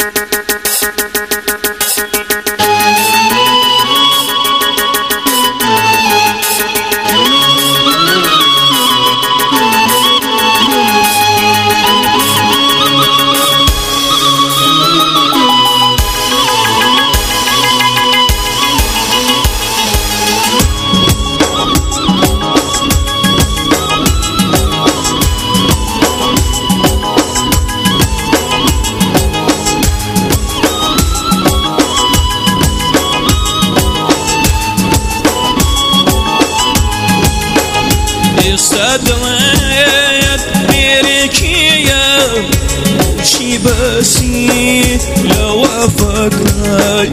استدلت بركية وشي بسي لو أفكر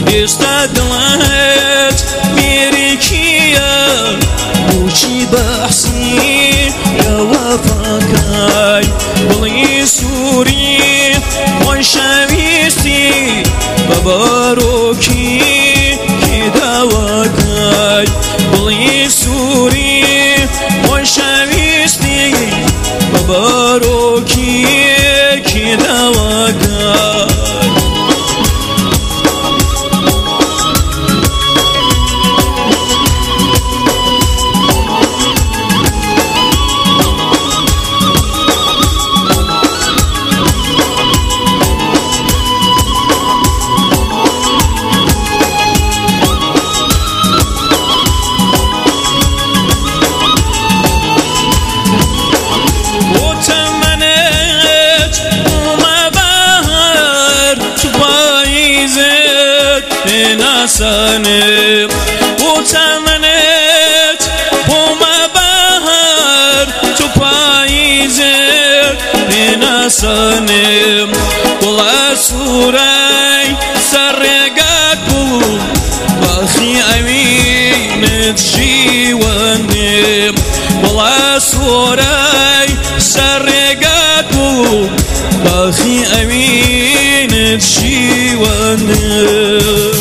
استدلت بركية وشي بحسي لو أفكر بلي سوري وشميستي بباروكي كده وكاي بلي سوري وشميستي بباروكي كده وكاي سنم وتمنيت وما بهر تبايزك بنا سنم ولا سوري سرقاكو باخي أمين تجيوانم ولا سوري سرقاكو باخي أمين تجيوانم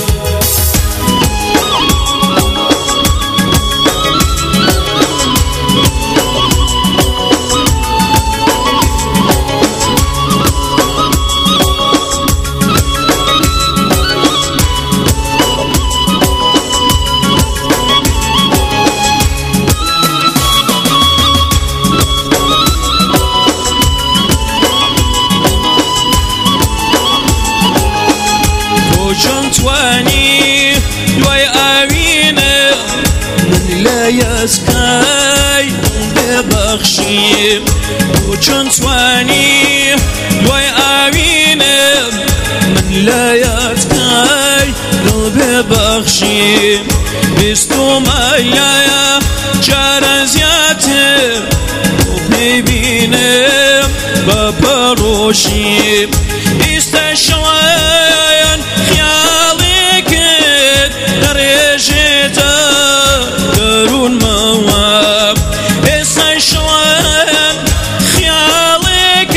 جنتواني لوي أمينة من لا يسكاي ببخشي جنتواني لوي أمينة من لا يسكاي ببخشي بستم أيا جارزياتي وبيبينة ببروشي استشوان خيالك درجته درون مواب استشوان خيالك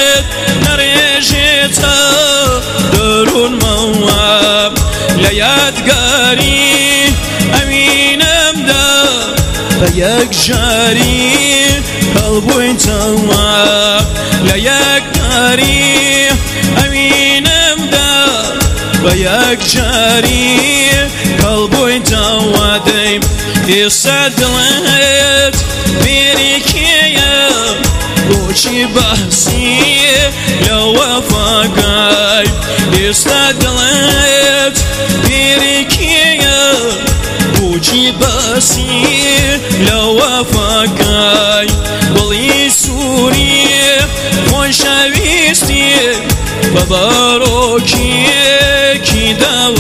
درجته درون مواب لا يتقاري أمين أمدا بيك جاري قلبي تواب لا يتقاري أمين أمدا بيك جاري قلبي توادي استدلت بركية وشي بحسي لو أفكر استدلت بركية وشي بحسي لو أفكر بلي سوري وشبيستي بباروكي كده